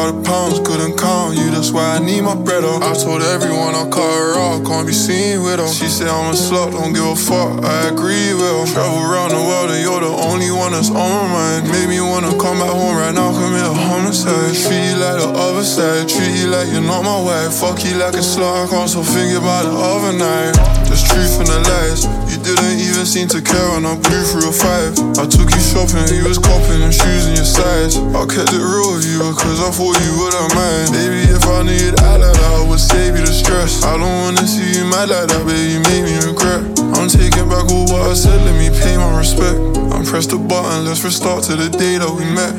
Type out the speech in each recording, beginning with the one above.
All the pounds couldn't count you, that's why I need my bread up. I told everyone I'll cut her off, can't be seen with her. She said I'm a slut, don't give a fuck, I agree with her. Travel around the world and you're the only one that's on my mind. Made me wanna come back home right now, commit a homicide. Treat you like the other side, treat you like you're not my wife. Fuck you like a slut, I can't stop thinking about the other night. There's truth in the lies, you didn't even seem to care when I blew through a 5. I took you shopping, you was copping and choosing your size. I kept it real with you because I thought you wouldn't mind. Baby, if I knew you'd act like that, I would save you the stress. I don't wanna see you mad like that, baby, you made me regret. I'm taking back all what I said, let me pay my respect. I'm press the button, let's restart to the day that we met.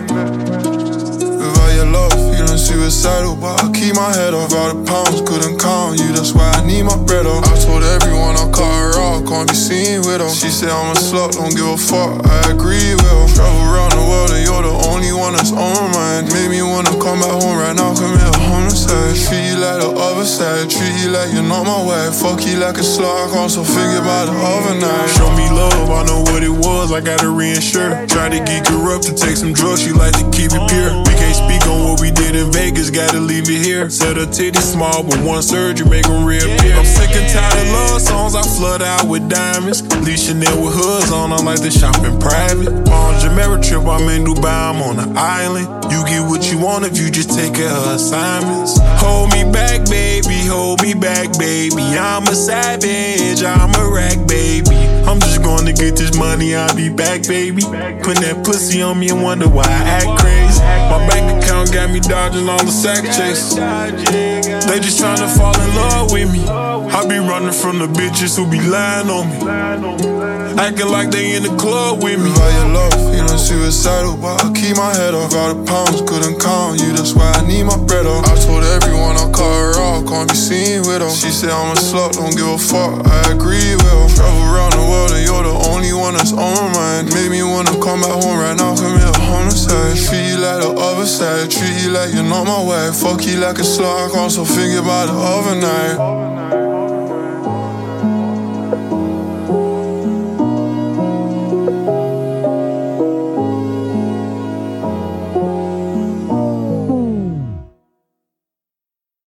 Without your love, feeling suicidal, but I keep my head off. All the pounds couldn't count you, that's why I need my bread up. I told everyone I'll cut her off, can't be seen with her. She said I'm a slut, don't give a fuck, I agree with her. Travel around the world and you're the only one that's on my mind. Made me wanna come back home right now, commit a homicide. Treat you like the other side, treat you like you're not my wife. Fuck you like a slut, I can't stop thinking about the other night. Show me love, I know what it was, I gotta reinsure. Try to get corrupt to take some drugs, she like to keep it pure. We can't speak on what we did in Vegas, gotta leave it here. Said her titties small, but one surgery make them reappear. I'm sick and tired of love songs, I flood out with diamonds. Leave Chanel with hoods on, I like to shop in private. On Jamaica trip, I'm in Dubai, I'm on an island. You get what you want if you just take care of assignments. Hold me back, baby, hold me back, baby. I'm a savage, I'm a rag, baby. I'm just gonna get this money, I'll be back, baby. Put that pussy on me and wonder why I act crazy. My bank account got me dodging all the sack chases. They just tryna fall in love with me. I be running from the bitches who be lying on me, acting like they in the club with me. Without your love, feeling suicidal, but I keep my head off. All the pounds couldn't count you, that's why I need my bread up. I told everyone I'll cut her off, can't be seen with her. She said I'm a slut, don't give a fuck, I agree with her. Travel around the world and you're the only one that's on my mind. Made me wanna come back home right now, commit a homicide. Treat you like the other side, treat you like you're not my wife. Fuck you like a slut, I can't stop thinking about the other night.